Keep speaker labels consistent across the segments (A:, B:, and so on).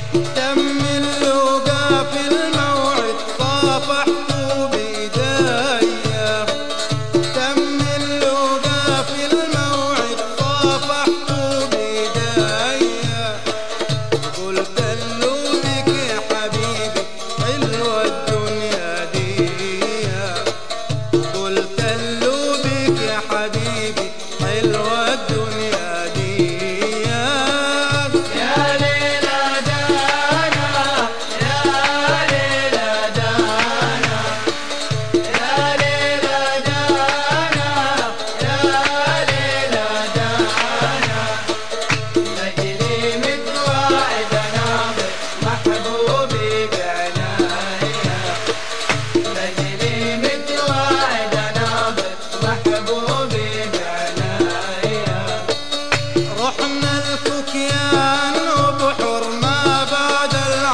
A: تم اللقا في الموعد صافحته بإيديا، تم اللقا في الموعد صافحته بإيديا، قلت له بك يا حبيبي حلوة الدنيا ديا، قلت له بك يا حبيبي حلوة الدنيا ديا.
B: يا ليلى دانا يا ليلى دانا يا ليلى دانا يا ليلى دانا، لجلي متواعد ناظر محبوبي بعنايا، لجلي متواعد ناظر محبوبي بعنايا.
A: رحنا الفكيان وبحر ما بعد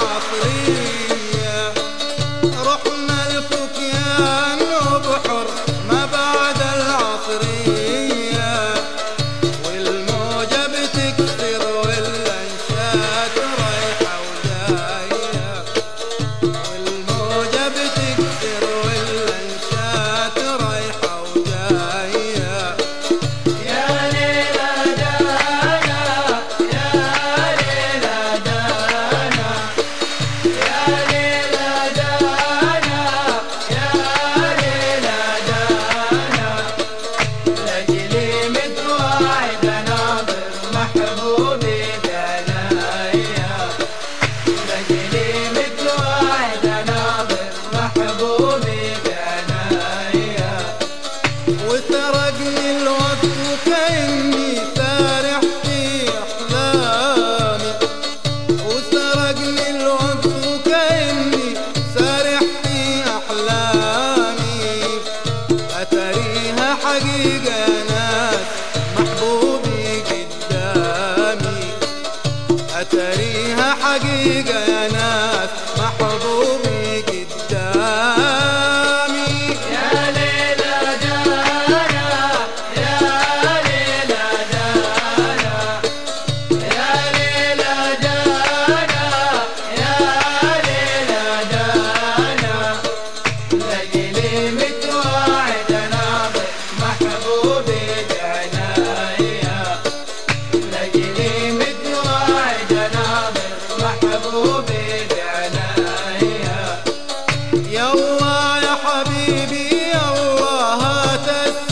A: العصرية، رحنا الفكيان وبحر ما بعد العصرية، والموجة بتكسر والأنشات رايحة وجاية، والموجة بتكسر والأنشات رايحة وجاية.
B: يا ليلى دانا يا ليلى دانا يا ليلى دانا يا ليلى دانا، لجلي متواعد ناظر محبوبي بعنايا، لجلي متواعد ناظر محبوبي بعنايا.
A: وسرقني الوقت وكأني سارح في أحلامي، وسرقني الوقت وكأني سارح في أحلامي، أتريها حقيقة يا ناس محبوبي قدامي، أتريها حقيقة يا ناس محبوبي قدامي.
B: يا ليلى دانا يا ليلى دانا يا ليلى دانا يا ليلى دانا، لجلي متواعد ناظر محبوبي بعنايا، لجلي متواعد ناظر محبوبي بعنايا.
A: يالله يا حبيبي يالله هات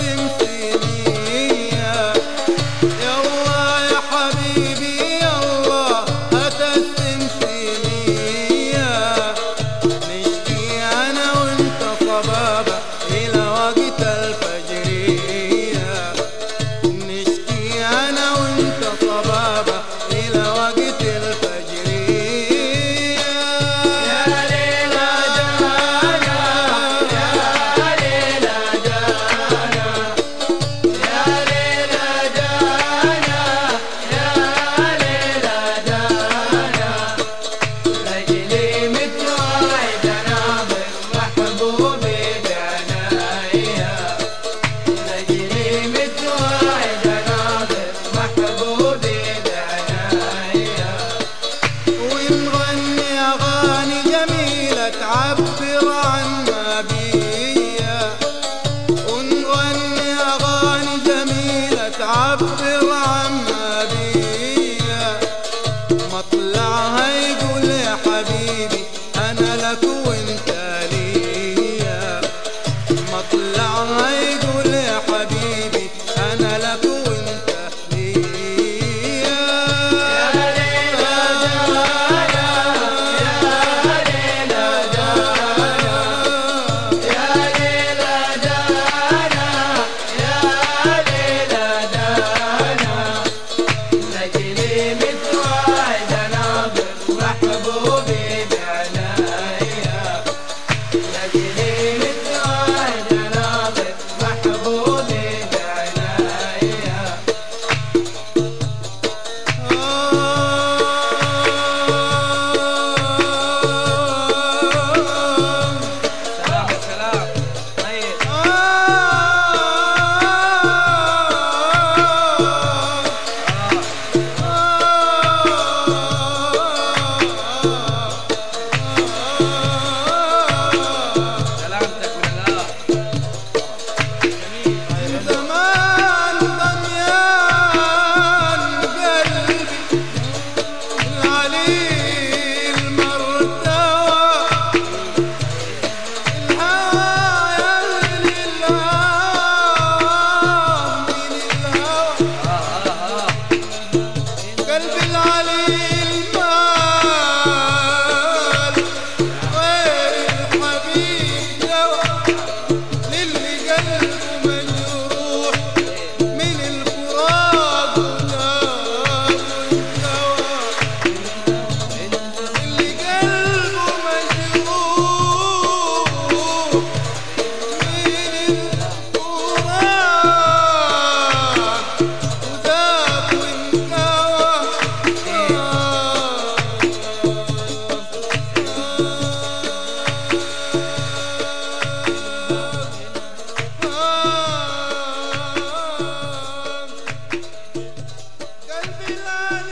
A: السمسمية، يالله يا حبيبي يالله هات السمسمية، نشكي أنا وأنت صبابة إلى وقت الفجرية، نشكي أنا وأنت صبابة إلى وقت الفجرية.
B: يا ليلى دانا يا ليلى دانا يا ليلى دانا يا ليلى دانا، لجلي متواعد ناظر محبوبي بعنايا، لجلي متواعد ناظر محبوبي بعنايا.
A: ونغني أغاني جميلة تعبر عن ما بيا، ونغني أغاني جميلة تعبر عن ما بيا، مطلعها يقول يا حبيبي أنا لك وأنت ليا، مطلعها يقول يا حبيبي أنا لك وأنت ليا.
B: يا ليلى دانا يا ليلى دانا يا ليلى دانا يا ليلى دانا، لجلي متواعد ناظر
A: ليلى